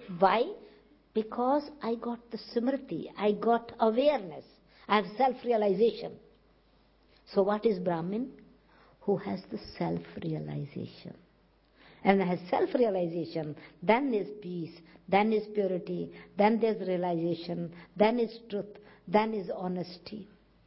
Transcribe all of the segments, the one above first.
Why? Because I got the smriti, I got awareness, I have self-realization. So what is Brahmin? Who has the self-realization. And has self-realization, then is peace, then is purity, then there's realization, then is truth, then is honesty.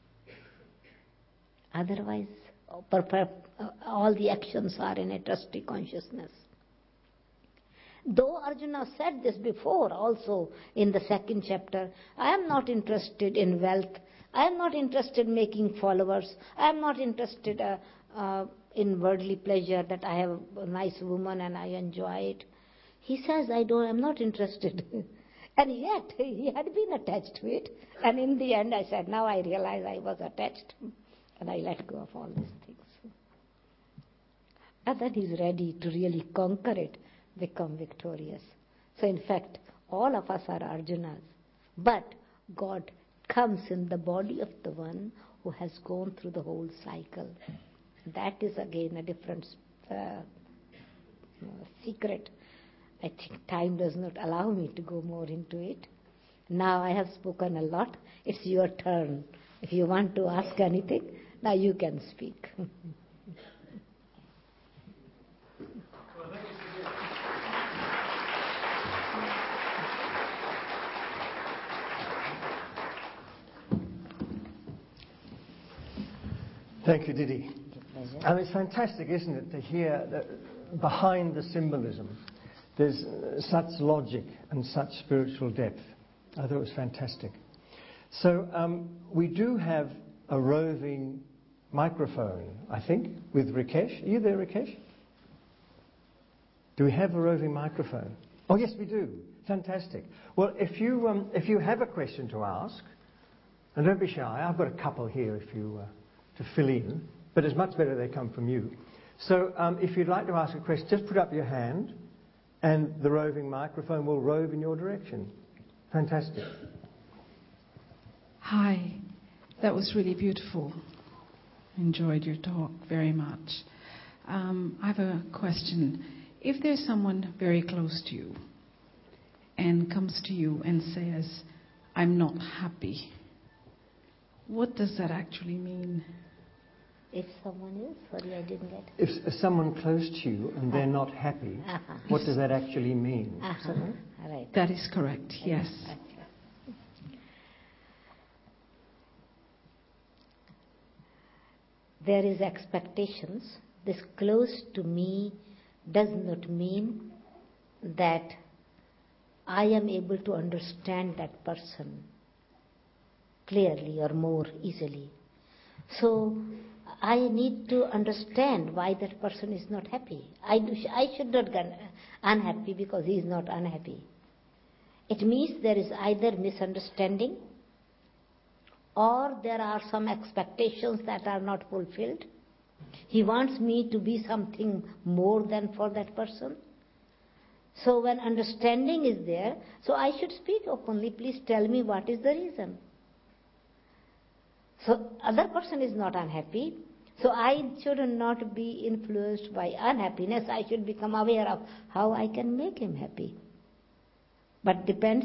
Otherwise, all the actions are in a trusty consciousness. Though Arjuna said this before also in the second chapter, I am not interested in wealth, I am not interested in making followers, I am not interested in worldly pleasure that I have a nice woman and I enjoy it. He says, I'm not interested. And yet, he had been attached to it. And in the end, I said, now I realize I was attached. And I let go of all these things. And then he's ready to really conquer it, become victorious. So in fact, all of us are Arjunas. But God comes in the body of the one who has gone through the whole cycle. That is again a different secret. I think time does not allow me to go more into it. Now I have spoken a lot. It's your turn. If you want to ask anything, now you can speak. Thank you, Didi. And it's fantastic, isn't it, to hear that behind the symbolism there's such logic and such spiritual depth. I thought it was fantastic. So we do have a roving microphone, I think, with Rikesh. Are you there, Rikesh? Do we have a roving microphone? Oh, yes, we do. Fantastic. Well, if you have a question to ask, and don't be shy, I've got a couple here if you to fill in, but it's much better they come from you. So if you'd like to ask a question, just put up your hand and the roving microphone will rove in your direction. Fantastic. Hi, that was really beautiful. Enjoyed your talk very much. I have a question. If there's someone very close to you and comes to you and says, I'm not happy, what does that actually mean? If someone is? Sorry, I didn't get it. If someone close to you and they're not happy, what does that actually mean? Is that right? Right. That is correct, yes. There is expectations. This close to me does not mean that I am able to understand that person clearly or more easily. So I need to understand why that person is not happy. I should not get unhappy because he is not unhappy. It means there is either misunderstanding or there are some expectations that are not fulfilled. He wants me to be something more than for that person. So when understanding is there, so I should speak openly, please tell me what is the reason. So other person is not unhappy, so I should not be influenced by unhappiness. I should become aware of how I can make him happy. But depends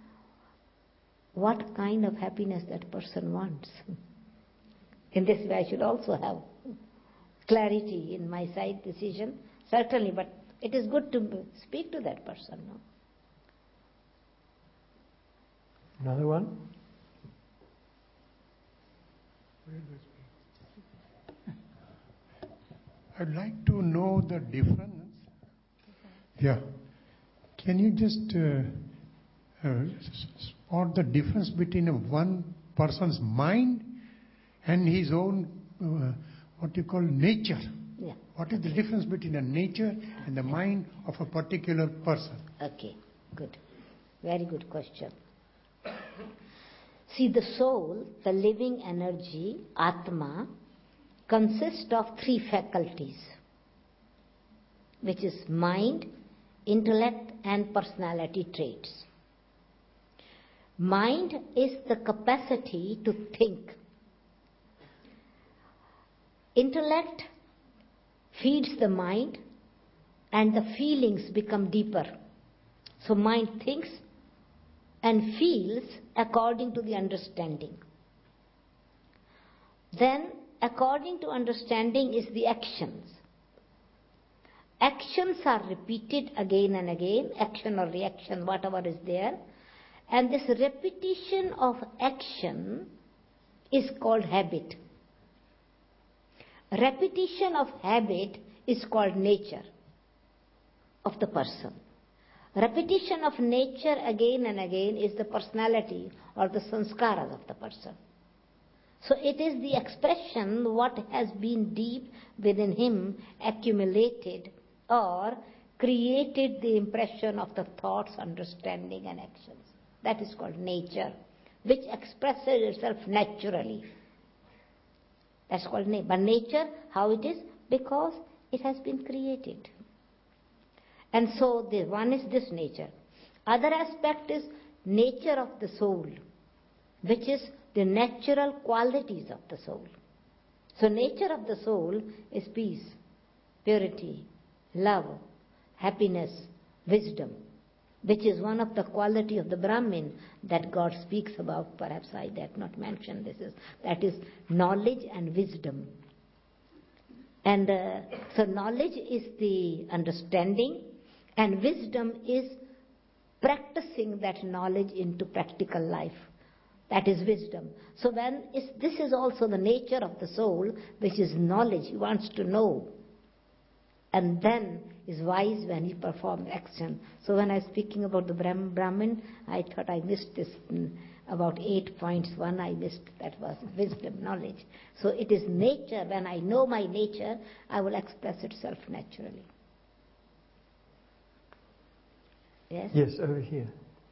what kind of happiness that person wants. In this way I should also have clarity in my side decision, certainly, but it is good to speak to that person. No? Another one? I'd like to know the difference. Yeah. Can you just spot the difference between one person's mind and his own, what you call nature? Yeah. What is the difference between a nature and the mind of a particular person? Okay, good. Very good question. See, the soul, the living energy, Atma, consists of three faculties, which is mind, intellect, and personality traits. Mind is the capacity to think. Intellect feeds the mind and the feelings become deeper. So mind thinks and feels according to the understanding. Then, according to understanding is the actions. Actions are repeated again and again, action or reaction, whatever is there. And this repetition of action is called habit. Repetition of habit is called nature of the person. Repetition of nature again and again is the personality or the sanskaras of the person. So it is the expression what has been deep within him, accumulated or created the impression of the thoughts, understanding and actions. That is called nature, which expresses itself naturally. That's called nature. But nature, how it is? Because it has been created. And so the one is this nature. Other aspect is nature of the soul, which is the natural qualities of the soul. So nature of the soul is peace, purity, love, happiness, wisdom, which is one of the quality of the Brahmin that God speaks about. Perhaps I did not mention this. That is knowledge and wisdom. And so knowledge is the understanding, and wisdom is practicing that knowledge into practical life. That is wisdom. So this is also the nature of the soul, which is knowledge. He wants to know. And then is wise when he performs action. So when I was speaking about the Brahmin, I thought I missed this about 8 points. One I missed, that was wisdom, knowledge. So it is nature. When I know my nature, I will express itself naturally. Yes? Yes, over here.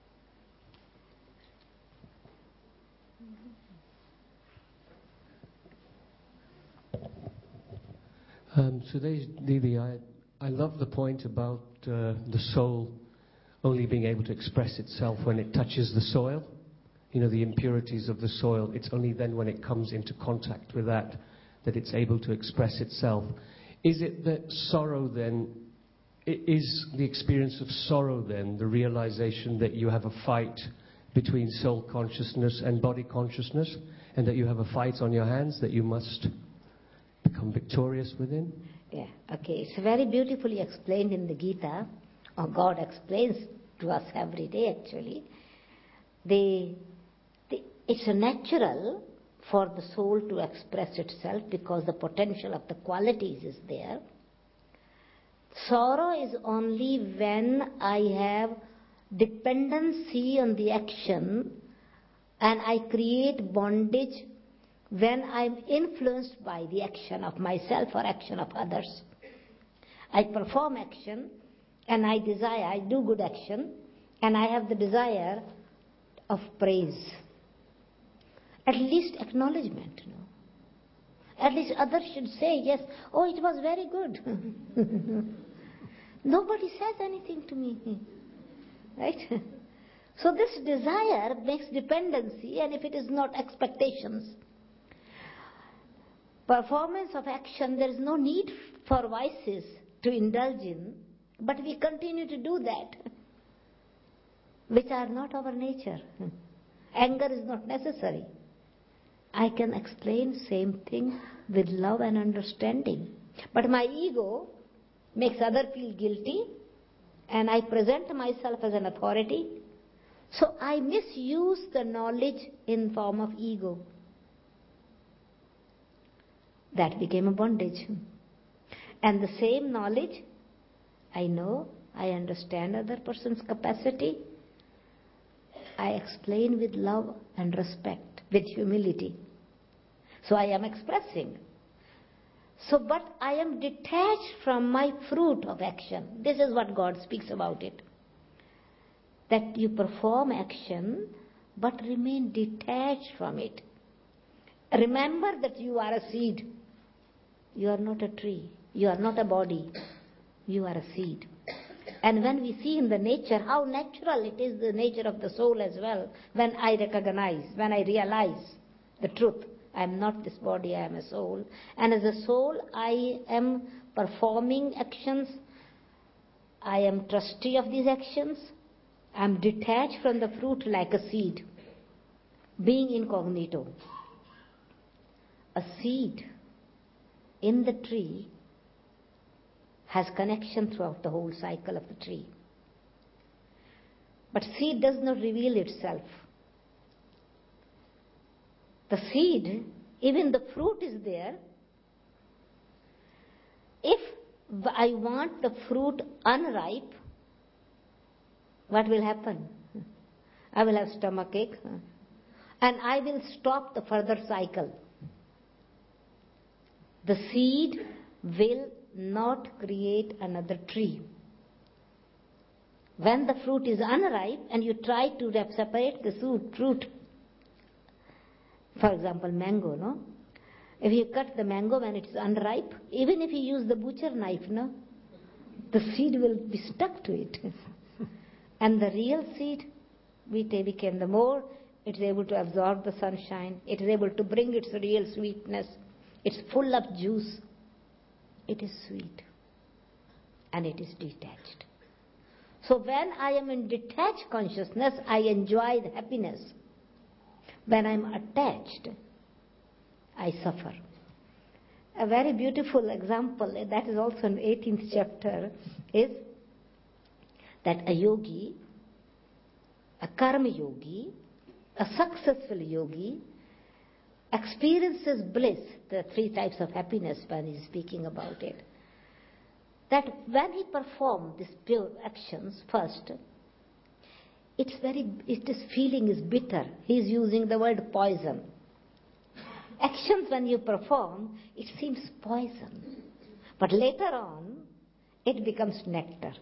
Sudesh Devi, I love the point about the soul only being able to express itself when it touches the soil. You know, the impurities of the soil. It's only then when it comes into contact with that it's able to express itself. Is it that sorrow then, is the experience of sorrow then the realization that you have a fight between soul consciousness and body consciousness, and that you have a fight on your hands that you must become victorious within? Yeah, okay. It's very beautifully explained in the Gita, or God explains to us every day actually. It's natural for the soul to express itself because the potential of the qualities is there. Sorrow is only when I have dependency on the action and I create bondage when I'm influenced by the action of myself or action of others. I perform action and I do good action, and I have the desire of praise. At least acknowledgement, At least others should say, yes, oh, it was very good. Nobody says anything to me. Right? So this desire makes dependency, and if it is not expectations, performance of action, there is no need for vices to indulge in, but we continue to do that, which are not our nature. Anger is not necessary. I can explain same thing with love and understanding. But my ego makes others feel guilty, and I present myself as an authority. So I misuse the knowledge in form of ego. That became a bondage. And the same knowledge, I know, I understand other person's capacity. I explain with love and respect, with humility. So I am expressing. So, but I am detached from my fruit of action. This is what God speaks about it. That you perform action, but remain detached from it. Remember that you are a seed. You are not a tree. You are not a body. You are a seed. And when we see in the nature how natural it is, the nature of the soul as well, when I recognize, when I realize the truth, I am not this body, I am a soul. And as a soul, I am performing actions. I am trustee of these actions. I'm detached from the fruit like a seed, being incognito. A seed in the tree has connection throughout the whole cycle of the tree. But seed does not reveal itself. The seed, even the fruit is there. If I want the fruit unripe, what will happen? I will have stomachache and I will stop the further cycle. The seed will not create another tree. When the fruit is unripe and you try to separate the fruit, for example, mango, no? If you cut the mango when it is unripe, even if you use the butcher knife, no, the seed will be stuck to it. And the real seed, became the more it is able to absorb the sunshine, it is able to bring its real sweetness, it's full of juice, it is sweet and it is detached. So when I am in detached consciousness, I enjoy the happiness. When I am attached, I suffer. A very beautiful example, that is also in the 18th chapter, is that a yogi, a karma yogi, a successful yogi, experiences bliss, the 3 types of happiness when he is speaking about it. That when he performs these pure actions first, this feeling is bitter. He is using the word poison. Actions when you perform, it seems poison. But later on, it becomes nectar.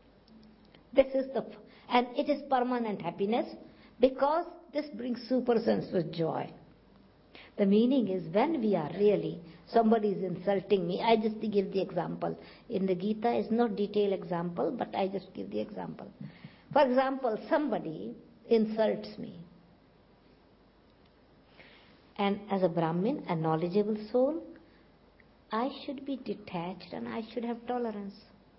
And it is permanent happiness because this brings super sensuous joy. The meaning is when we are really, somebody is insulting me, I just give the example. In the Gita, it's not detailed example, but I just give the example. For example, somebody insults me. And as a Brahmin, a knowledgeable soul, I should be detached and I should have tolerance.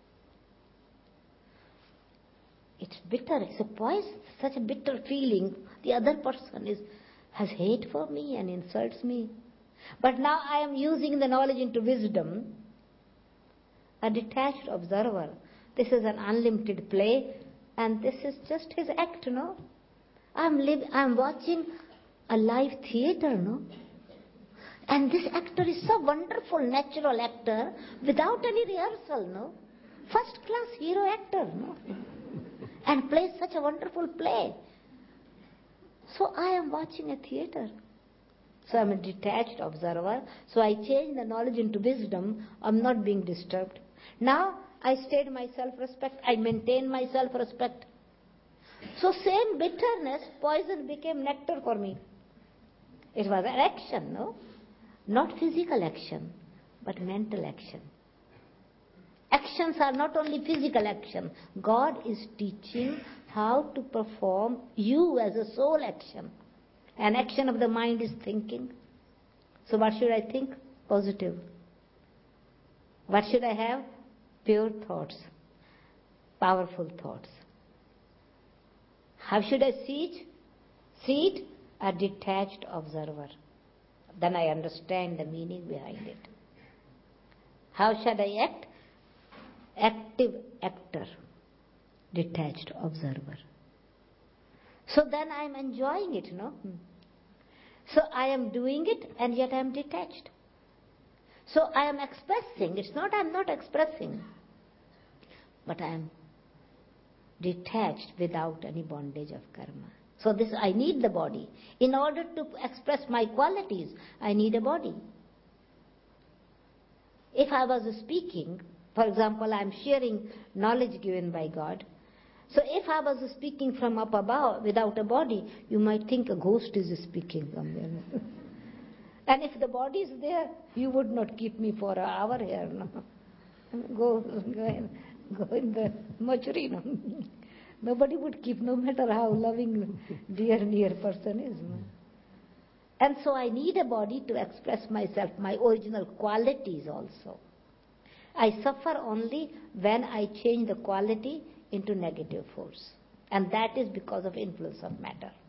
It's bitter, it's a poison, such a bitter feeling. The other person has hate for me and insults me. But now I am using the knowledge into wisdom, a detached observer. This is an unlimited play and this is just his act, no? I'm watching a live theater, no? And this actor is so wonderful, natural actor, without any rehearsal, no? First class hero actor, no? And plays such a wonderful play. So I am watching a theater. So I am a detached observer. So I change the knowledge into wisdom. I am not being disturbed. Now I stayed my self-respect. I maintain my self-respect. So same bitterness, poison became nectar for me. It was an action, no? Not physical action, but mental action. Actions are not only physical action. God is teaching how to perform you as a soul action. An action of the mind is thinking. So what should I think? Positive. What should I have? Pure thoughts. Powerful thoughts. How should I see it? See it? A detached observer. Then I understand the meaning behind it. How should I act? Active actor. Detached observer. So then I am enjoying it, no? So I am doing it and yet I am detached. So I am expressing. It's not I am not expressing. But I am detached without any bondage of karma. So this, I need the body. In order to express my qualities, I need a body. If I was speaking, for example, I am sharing knowledge given by God. So if I was speaking from up above without a body, you might think a ghost is speaking somewhere. And if the body is there, you would not keep me for an hour here. No? Go in the mortuary. No? Nobody would keep, no matter how loving, dear, near person is. No? And so I need a body to express myself, my original qualities also. I suffer only when I change the quality into negative force. And that is because of influence of matter.